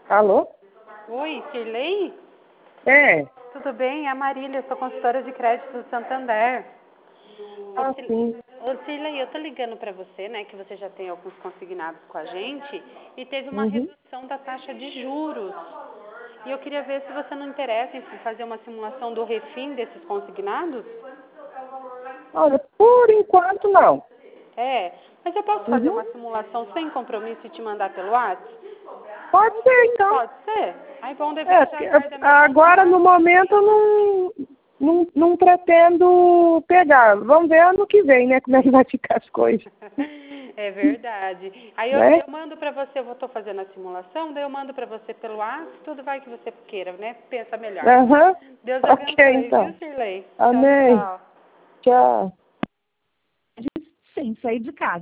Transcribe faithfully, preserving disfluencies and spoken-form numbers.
Alô? Oi, Cirlei? É. Tudo bem? É a Marília, eu sou consultora de crédito do Santander. Ah, Ô, Cir- sim. Ô, Cirlei, eu tô ligando para você, né, que você já tem alguns consignados com a gente e teve uma Uhum. redução da taxa de juros. E eu queria ver se você não interessa em fazer uma simulação do refim desses consignados. Olha, por enquanto não. É, mas eu posso fazer Uhum. uma simulação sem compromisso e te mandar pelo WhatsApp? Pode ser, então. Pode ser? Aí bom, daí É, você já porque guarda meu agora, contato. no momento, eu não, não, não pretendo pegar. Vamos ver ano que vem, né, como é que vai ficar as coisas. É verdade. Aí eu, Né? eu mando pra você, eu estou fazendo a simulação, daí eu mando pra você pelo WhatsApp, tudo vai que você queira, né? Pensa melhor. Aham. Deus Ok, abençoe, viu, então. Cirlei? Tchau, Amém. tchau. Tchau. Sem sair de casa.